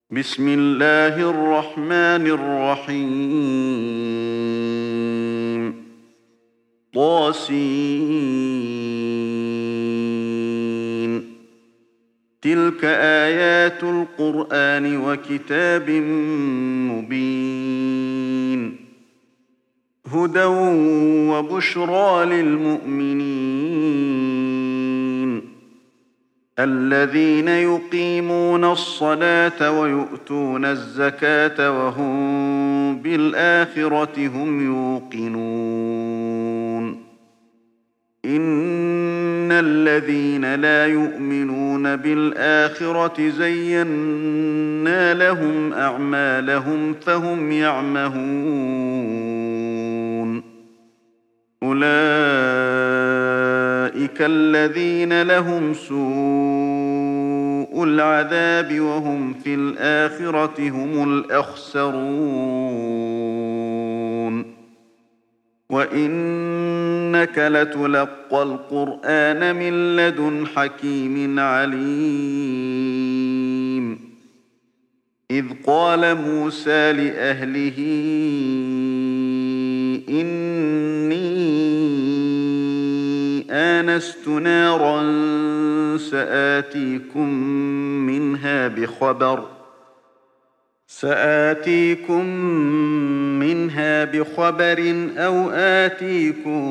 بسم الله الرحمن الرحيم طاسين تلك آيات القرآن وكتاب مبين هدى وبشرى للمؤمنين الذين يقيمون الصلاة ويؤتون الزكاة وهم بالآخرة هم يوقنون إن الذين لا يؤمنون بالآخرة زينا لهم أعمالهم فهم يعمهون أولئك الذين لهم سوء العذاب وهم في الآخرة هم الأخسرون وإنك لتلقى القرآن من لدن حكيم عليم إذ قال موسى لأهله إني آنست نارا سآتيكم منها بخبر أو آتيكم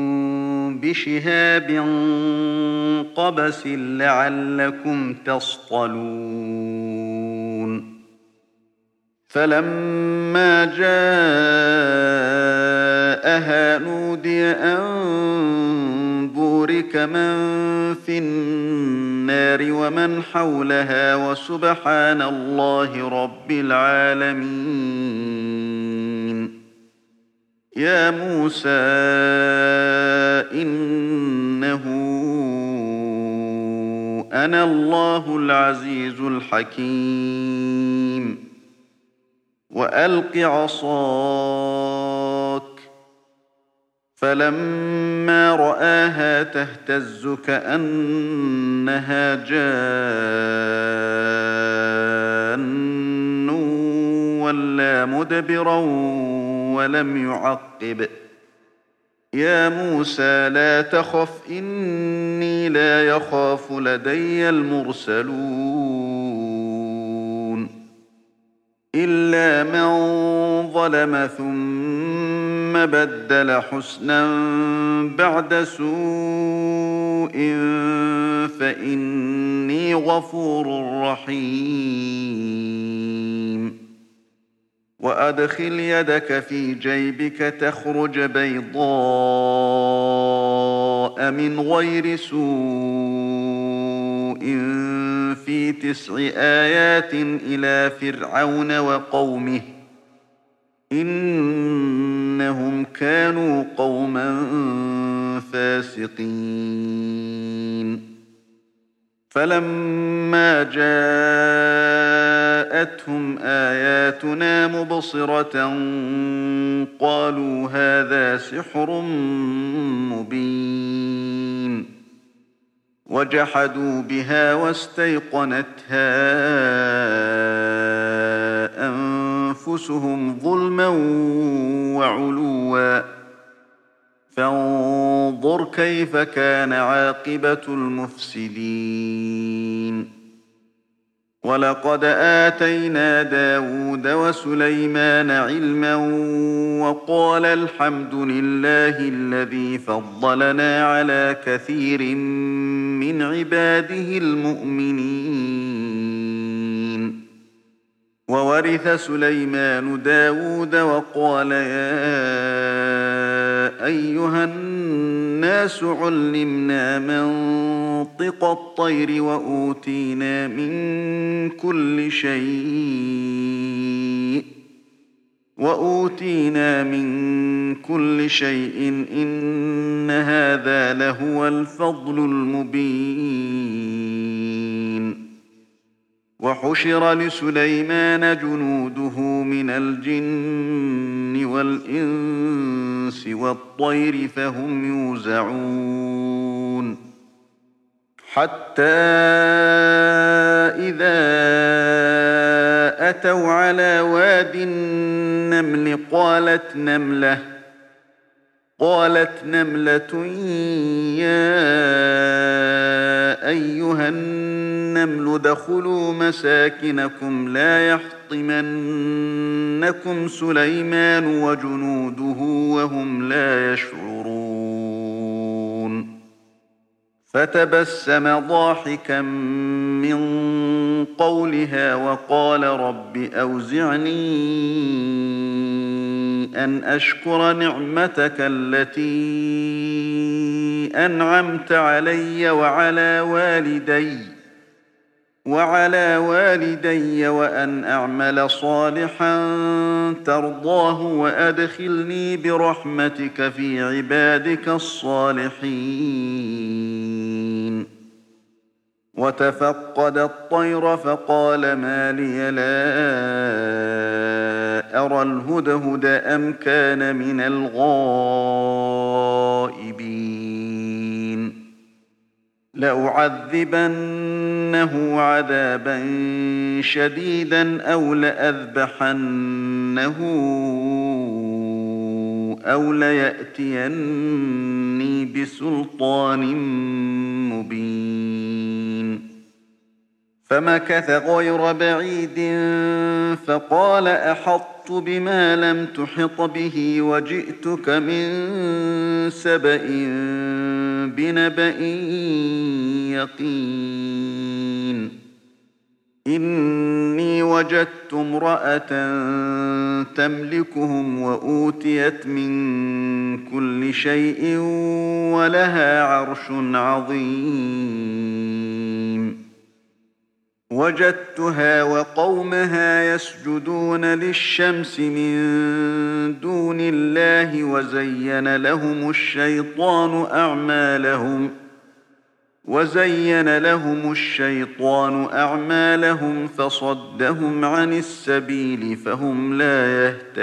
بشهاب قبس لعلكم تصطلون فلما جاءها نودي أن بورك من في النار ومن حولها وسبحان الله رب العالمين يا موسى إنه أنا الله العزيز الحكيم وألق عصاك فلما رآها تهتز كأنها جان ولا مدبرا ولم يعقب يا موسى لا تخف إني لا يخاف لدي المرسلون إلا من ظلم ثم بدل حسنا بعد سوء فإني غفور رحيم وأدخل يدك في جيبك تخرج بيضاء من غير سوء في 9 آيات إلى فرعون وقومه إنهم كانوا قوما فاسقين فلما جاءتهم آياتنا مبصرة قالوا هذا سحر مبين وجحدوا بها واستيقنتها أنفسهم ظلما وعلوا فانظر كيف كان عاقبة المفسدين ولقد آتينا داود وسليمان علما وقال الحمد لله الذي فضلنا على كثير من عباده المؤمنين وورث سليمان داود وقال يا أيها الناس علمنا منطق الطير وأوتينا من كل شيء إن هذا لهو الفضل المبين وحشر لسليمان جنوده من الجن والإنس والطير فهم يوزعون حتى إذا أتوا على واد النمل قالت نملة يا أيها النمل ادخلوا مساكنكم لا يحطمنكم سليمان وجنوده وهم لا يشعرون فتبسم ضاحكا من قولها وقال رب أوزعني أن أشكر نعمتك التي أنعمت علي وعلى والدي وأن أعمل صالحا ترضاه وأدخلني برحمتك في عبادك الصالحين وتفقد الطير فقال ما لي لا أرى الهدهد أم كان من الغائبين لأعذبنه عذابا شديدا أو لأذبحنه أو ليأتيني بسلطان مبين فمكث غير بعيد فقال أحطت بما لم تحط به وجئتك من سبأ بنبأ يقين إني وجدت امرأة تملكهم وأوتيت من كل شيء ولها عرش عظيم وجدتها وقومها يسجدون للشمس من دون الله وزين لهم الشيطان أعمالهم فصدهم عن السبيل فهم لا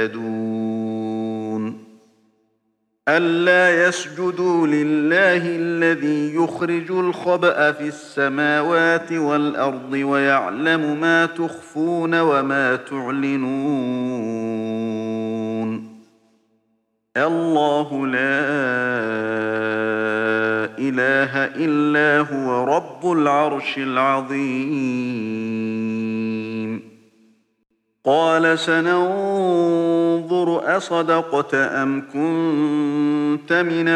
يهتدون ألا يسجدوا لله الذي يخرج الخبأ في السماوات والأرض ويعلم ما تخفون وما تعلنون الله لا إله إلا هو رب العرش العظيم قال سننظر أصدقت أم كنت من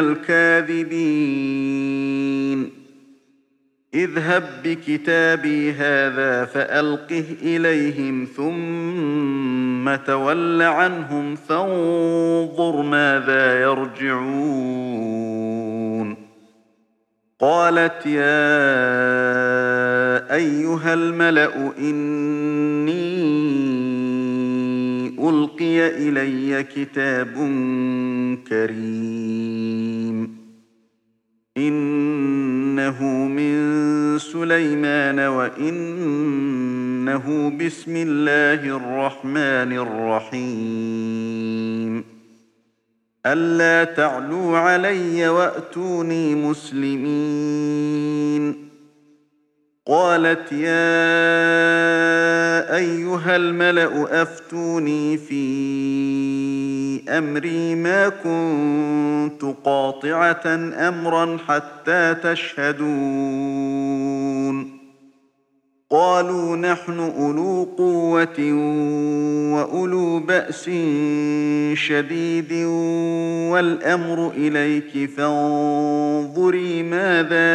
الكاذبين اذهب بكتابي هذا فألقه إليهم ثم تول عنهم فانظر ماذا يرجعون قالت يا أيها الملأ إني ألقي إلي كتاب كريم إنه من سليمان وإنه بسم الله الرحمن الرحيم ألا تعلوا علي وأتوني مسلمين قالت يا أيها الملأ أفتوني في أمري ما كنت قاطعة أمرا حتى تشهدون قالوا نحن أولو قوة وأولو بأس شديد والأمر إليك فانظري ماذا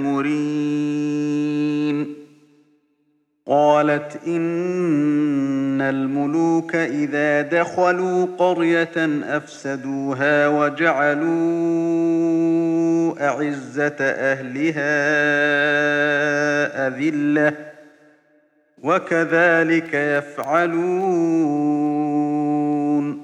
تأمرين قالت إن الملوك إذا دخلوا قرية أفسدوها وجعلوا أعزة أهلها أذلة وكذلك يفعلون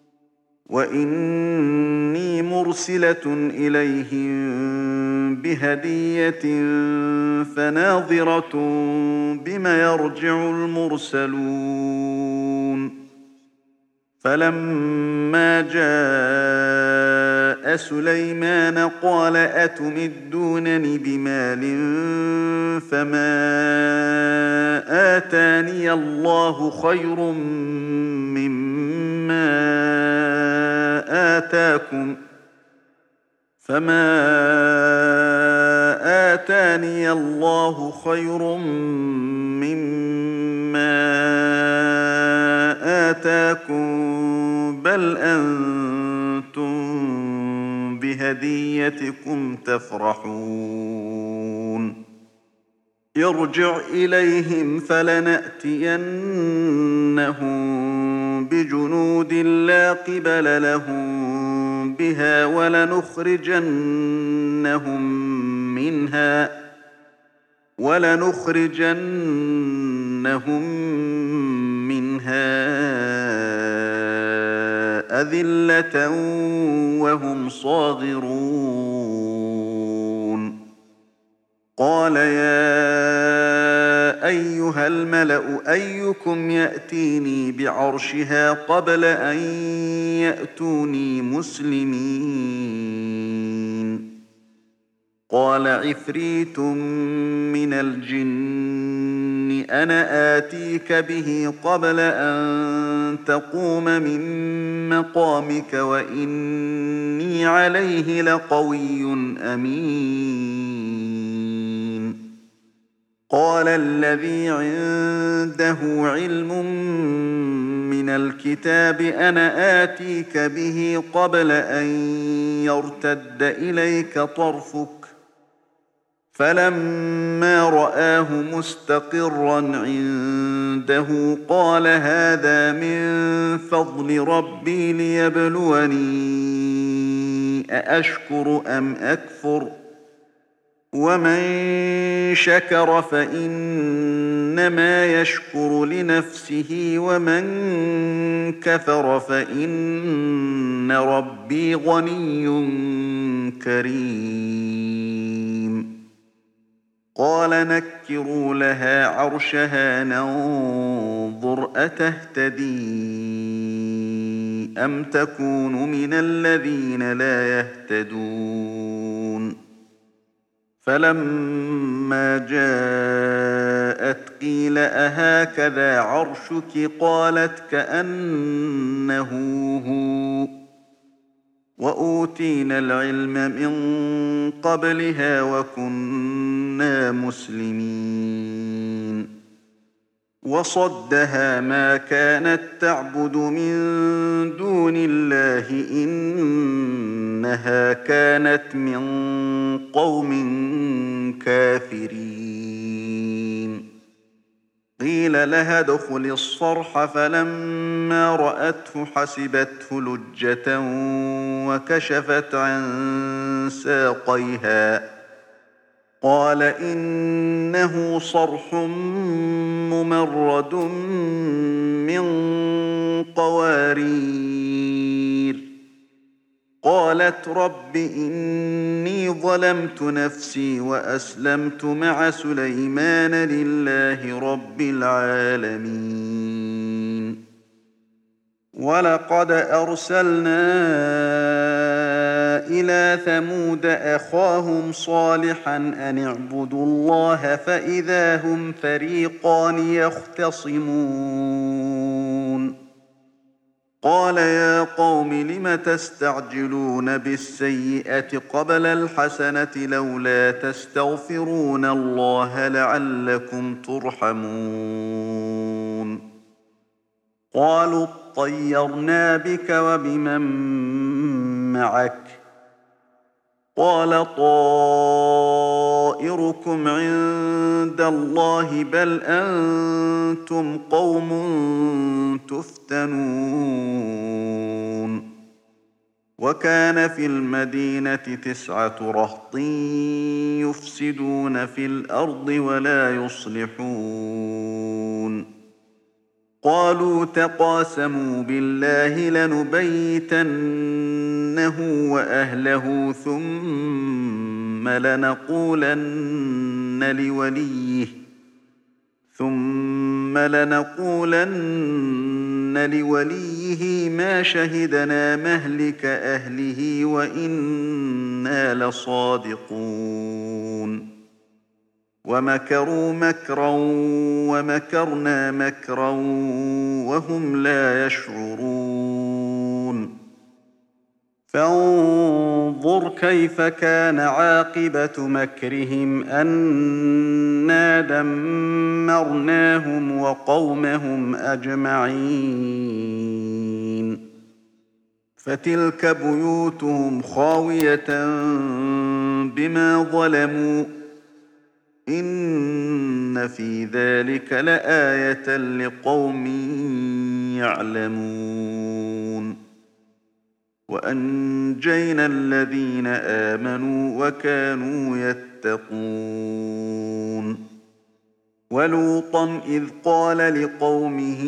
وإني مرسلة إليهم بهدية فناظرة بم يرجع المرسلون فلما جاء سليمان قال أتمدونني بمال فما آتاني الله خير مما آتاكم بل أنتم بهديتكم تفرحون ارجع إليهم فلنأتينهم بجنود لا قبل لهم بها ولنخرجنهم منها أذلة وهم صاغرون قال يا أيها الملأ أيكم يأتيني بعرشها قبل أن يأتوني مسلمين قال عفريت من الجن أنا آتيك به قبل أن تقوم من مقامك وإني عليه لقوي أمين قال الذي عنده علم من الكتاب أنا آتيك به قبل أن يرتد إليك طرفك فلما رآه مستقرا عنده قال هذا من فضل ربي ليبلوني أأشكر أم أكفر ومن شكر فإنما يشكر لنفسه ومن كفر فإن ربي غني كريم قال نكروا لها عرشها ننظر أتهتدي أم تكون من الذين لا يهتدون فلما جاءت قيل أهكذا عرشك قالت كأنه هو وأوتينا العلم من قبلها وكنا مسلمين وصدها ما كانت تعبد من دون الله إنها كانت من قوم كافرين قيل لها ادخل الصرح فلما رأته حسبته لجة وكشفت عن ساقيها قال إنه صرح ممرد من قوارير قالت رب إني ظلمت نفسي وأسلمت مع سليمان لله رب العالمين ولقد أرسلنا إلى ثمود أخاهم صالحا أن اعبدوا الله فإذا هم فريقان يختصمون قال يا قوم لم تستعجلون بالسيئة قبل الحسنة لولا تستغفرون الله لعلكم ترحمون قالوا اطيرنا بك وبمن معك قال طائركم عند الله بل أنتم قوم تفتنون وكان في المدينة 9 رهط يفسدون في الأرض ولا يصلحون قالوا تقاسموا بالله لنبيتنه وأهله ثم لنقولن لوليه ثم لنقولن لوليه ما شهدنا مهلك أهله وإنا لصادقون ومكروا مكرا ومكرنا مكرا وهم لا يشعرون فانظر كيف كان عاقبة مكرهم أنا دمرناهم وقومهم أجمعين فتلك بيوتهم خاوية بما ظلموا إن في ذلك لآية لقوم يعلمون وأنجينا الذين آمنوا وكانوا يتقون ولوطا إذ قال لقومه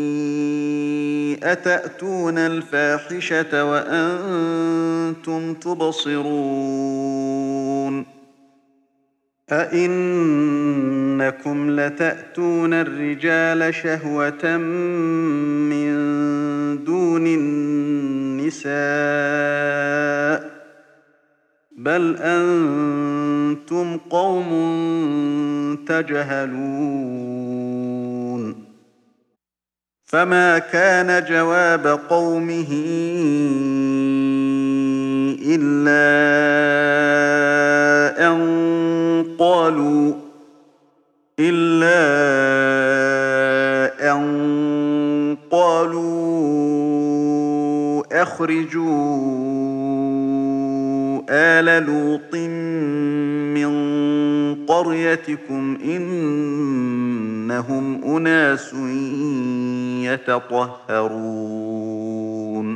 أتأتون الفاحشة وأنتم تبصرون أئنكم لتأتون الرجال شهوة من دون النساء بل أنتم قوم تجهلون فما كان جواب قومه إلا أن قالوا أخرجوا آل لوط من قريتكم إنهم أناس يتطهرون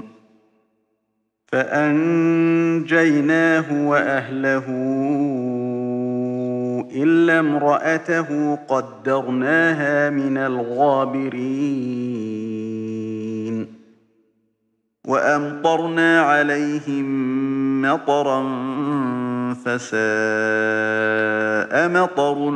فأنجيناه وأهله إلا امرأته قدرناها من الغابرين وأمطرنا عليهم مطرا فساء مطر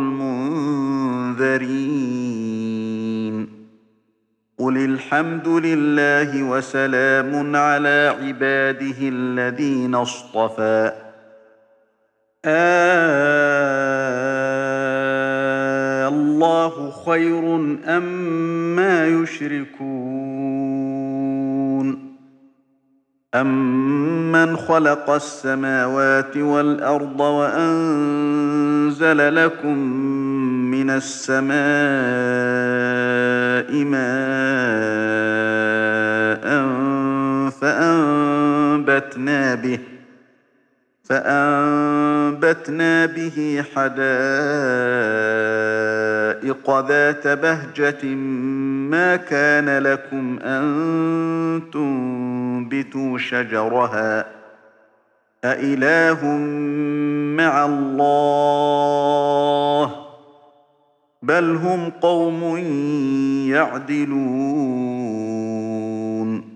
المنذرين قل الحمد لله وسلام على عباده الذين اصطفى الله خير أما يشركون أمن خلق السماوات والأرض وأنزل لكم من السماء ماء فأنبتنا به حدائق ذات بهجة ما كان لكم أن تنبتوا شجرها أإله مع الله بل هم قوم يعدلون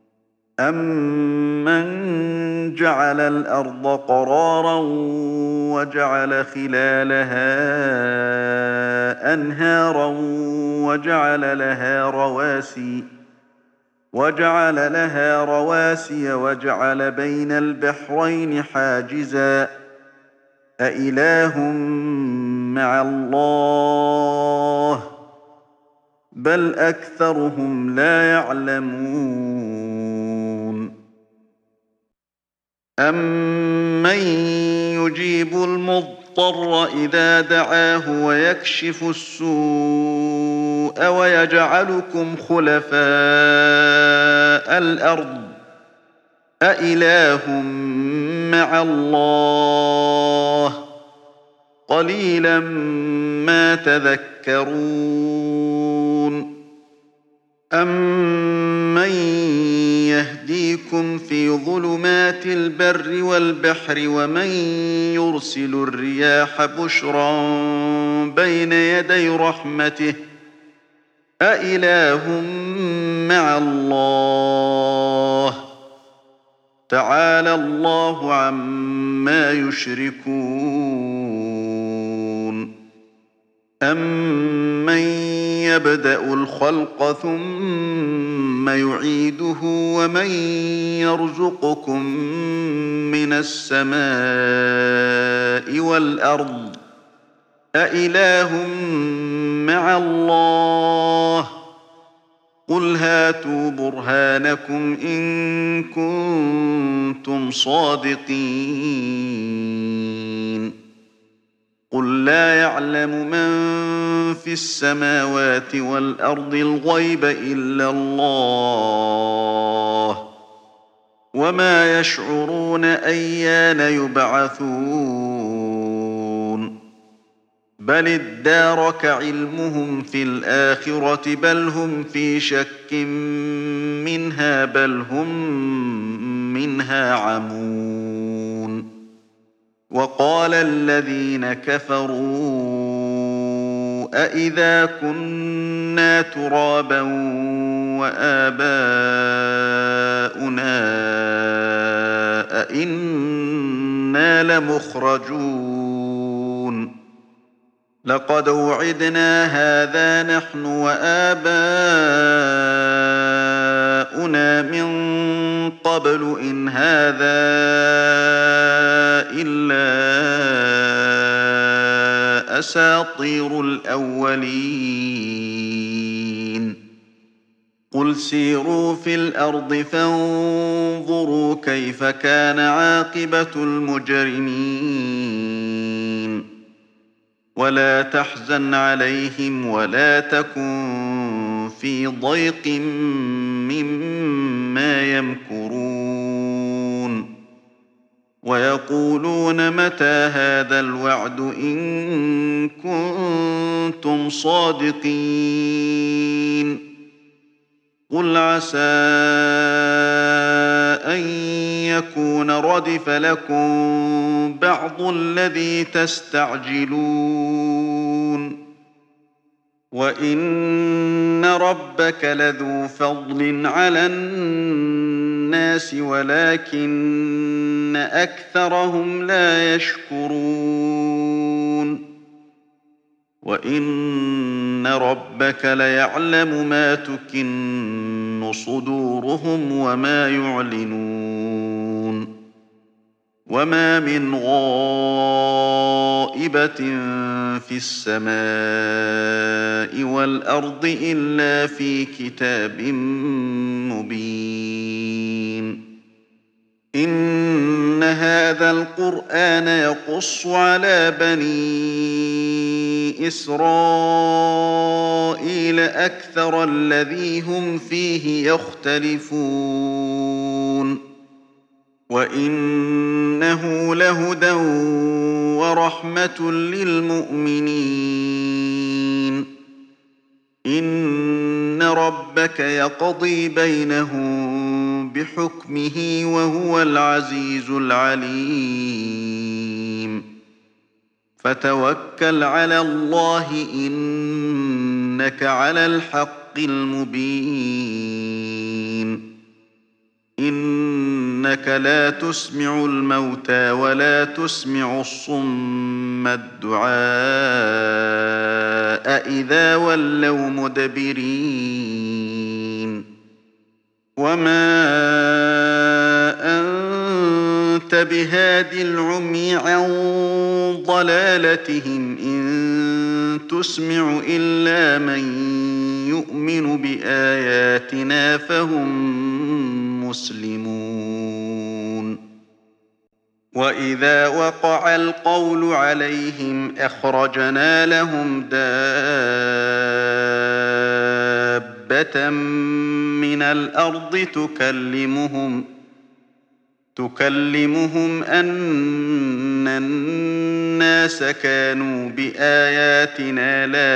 أمن جعل الأرض قرارا وجعل خلالها أنهارا وجعل لها رواسي وجعل بين البحرين حاجزا أإله مع الله بل أكثرهم لا يعلمون أمن يجيب المضطر إذا دعاه ويكشف السوء ويجعلكم خلفاء الأرض أإله مع الله قليلا ما تذكرون أمن يهديكم في ظلمات البر والبحر ومن يرسل الرياح بشرا بين يدي رحمته أإله مع الله تعالى الله عما يشركون أَمَّن يَبْدَأُ الْخَلْقَ ثُمَّ يُعِيدُهُ وَمَن يَرْزُقُكُم مِّنَ السَّمَاءِ وَالْأَرْضِ أَإِلَٰهٌ مَّعَ اللَّهِ ۚ قُلْ هَاتُوا بُرْهَانَكُمْ إِن كُنتُمْ صَادِقِينَ قُل لَّا يَعْلَمُ مَن فِي السَّمَاوَاتِ وَالْأَرْضِ الْغَيْبَ إِلَّا اللَّهُ ۚ وَمَا يَشْعُرُونَ أَيَّانَ يُبْعَثُونَ بَلِ ادَّارَكَ عِلْمُهُمْ فِي الْآخِرَةِ بَلْ هُمْ فِي شَكٍّ مِّنْهَا بَلْ هُم مِّنْهَا عَمُونَ وَقَالَ الَّذِينَ كَفَرُوا أَإِذَا كُنَّا تُرَابًا وَآبَاؤُنَا أَإِنَّا لَمُخْرَجُونَ لَقَدْ وُعِدْنَا هَٰذَا نَحْنُ وَآبَاؤُنَا مِن قَبْلُ إِنْ هَٰذَا إِلَّا أَسَاطِيرُ الْأَوَّلِينَ قُلْ سِيرُوا فِي الْأَرْضِ فَانظُرُوا كَيْفَ كَانَ عَاقِبَةُ الْمُجْرِمِينَ وَلَا تَحْزَنْ عَلَيْهِمْ وَلَا تَكُن فِي ضَيْقٍ مِّمَّا يَمْكُرُونَ وَيَقُولُونَ مَتَىٰ هَٰذَا الْوَعْدُ إِن كُنتُمْ صَادِقِينَ قُلْ عَسَىٰ أَن يَكُونَ رَدِفَ لَكُم بَعْضُ الَّذِي تَسْتَعْجِلُونَ وَإِنَّ رَبَّكَ لَذُو فَضْلٍ عَلَى النَّاسِ وَلَٰكِنَّ أَكْثَرَهُمْ لَا يَشْكُرُونَ وَإِنَّ رَبَّكَ لَيَعْلَمُ مَا تُكِنُّ صُدُورُهُمْ وَمَا يُعْلِنُونَ وَمَا مِنْ غَائِبَةٍ فِي السَّمَاءِ وَالْأَرْضِ إِلَّا فِي كِتَابٍ مُّبِينٍ إِنَّ هَٰذَا الْقُرْآنَ يَقُصُّ عَلَىٰ بَنِي إِسْرَائِيلَ أَكْثَرَ الَّذِي هُمْ فِيهِ يَخْتَلِفُونَ وَإِنَّهُ لَهُدًى وَرَحْمَةٌ لِّلْمُؤْمِنِينَ إِنَّ رَبَّكَ يَقْضِي بَيْنَهُم بِحُكْمِهِ وَهُوَ الْعَزِيزُ الْعَلِيمُ فَتَوَكَّلْ عَلَى اللَّهِ إِنَّكَ عَلَى الْحَقِّ الْمُبِينِ إِنَّكَ لَا تُسْمِعُ الْمَوْتَىٰ وَلَا تُسْمِعُ الصُّمَّ الدُّعَاءَ إِذَا وَلَّوْا مُدْبِرِينَ وَمَا أَنتَ بِهَادِ الْعُمْيِ عَن ضَلَالَتِهِمْ ۖ إِن تُسْمِعُ إِلَّا مَن يُؤْمِنُ بِآيَاتِنَا فَهُم مُّسْلِمُونَ وَإِذَا وَقَعَ الْقَوْلُ عَلَيْهِمْ أَخْرَجْنَا لَهُمْ دَابَّةً مِّنَ الْأَرْضِ تُكَلِّمُهُمْ أَنَّ النَّاسَ كَانُوا بِآيَاتِنَا لَا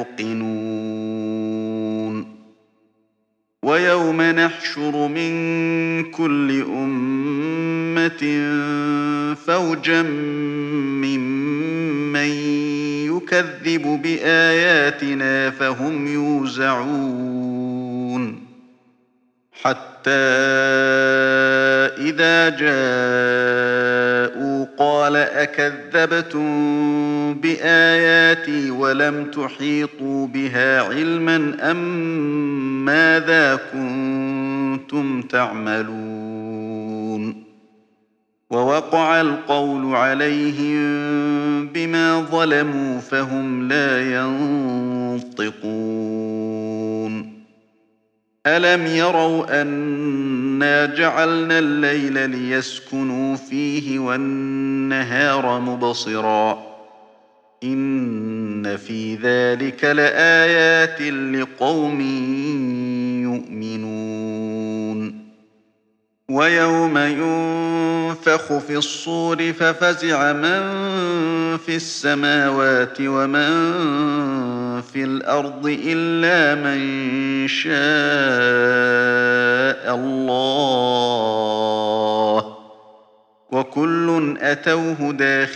يُوقِنُونَ وَيَوْمَ نَحْشُرُ مِن كُلِّ أُمَّةٍ فَوْجًا مِّمَّن يُكَذِّبُ بِآيَاتِنَا فَهُمْ يُوزَعُونَ حَتَّىٰ إِذَا جَاءُوا قال أكذبتم بآياتي ولم تحيطوا بها علما أم ماذا كنتم تعملون ووقع القول عليهم بما ظلموا فهم لا ينطقون ألم يروا أنا جعلنا الليل ليسكنوا فيه والنهار مبصرا إن في ذلك لآيات لقوم يؤمنون ويوم ينفخ في الصور ففزع من في السماوات ومن في الأرض إلا من شاء الله وكل أتوه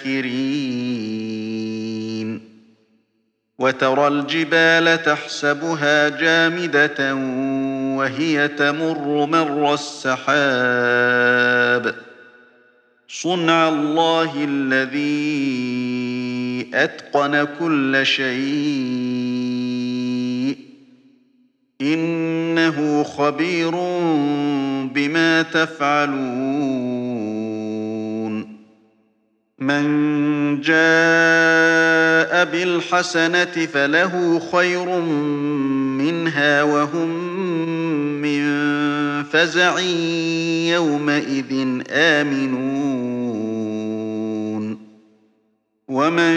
داخرين وترى الجبال تحسبها جامدة وهي تمر مر السحاب صنع الله الذي أتقن كل شيء إنه خبير بما تفعلون من جاء بالحسنة فله خير منها وهم من فزع يومئذ آمنون ومن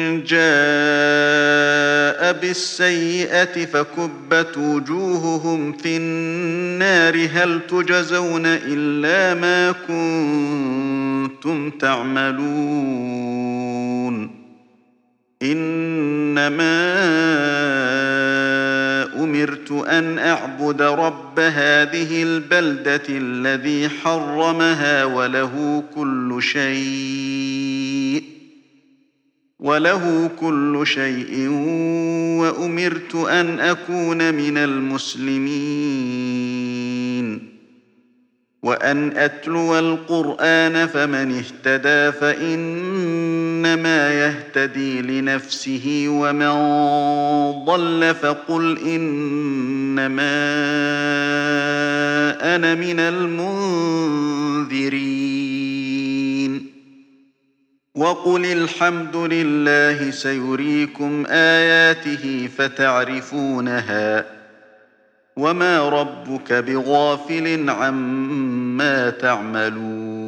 جاء بالسيئة فكبت وجوههم في النار هل تجزون إلا ما كنتم تعملون إنما أمرت أن أعبد رب هذه البلدة الذي حرمها وله كل شيء وأمرت أن أكون من المسلمين وأن أتلو القرآن فمن اهتدى فإنما يهتدي لنفسه ومن ضل فقل إنما أنا من المنذرين وقل الحمد لله سيريكم آياته فتعرفونها وما ربك بغافل عما تعملون